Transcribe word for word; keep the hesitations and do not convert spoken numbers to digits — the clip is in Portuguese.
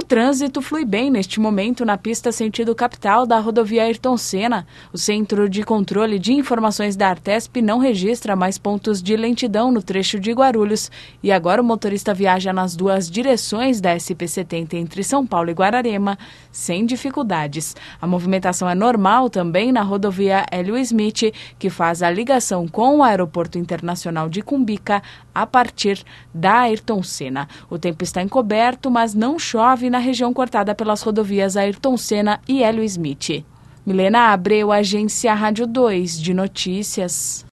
trânsito flui bem neste momento na pista sentido capital da rodovia Ayrton Senna. O Centro de Controle de Informações da Artesp não registra mais pontos de lentidão no trecho de Guarulhos. E agora o motorista viaja nas duas direções da S P setenta entre São Paulo e Guararema, sem dificuldades. A movimentação é normal também na rodovia Hélio Smith, que faz a ligação com o Aeroporto Internacional de Cumbica a partir da Ayrton Senna. O tempo está encoberto, mas não chove na região cortada pelas rodovias Ayrton Senna e Hélio Smith. Milena Abreu, Agência Rádio dois de Notícias.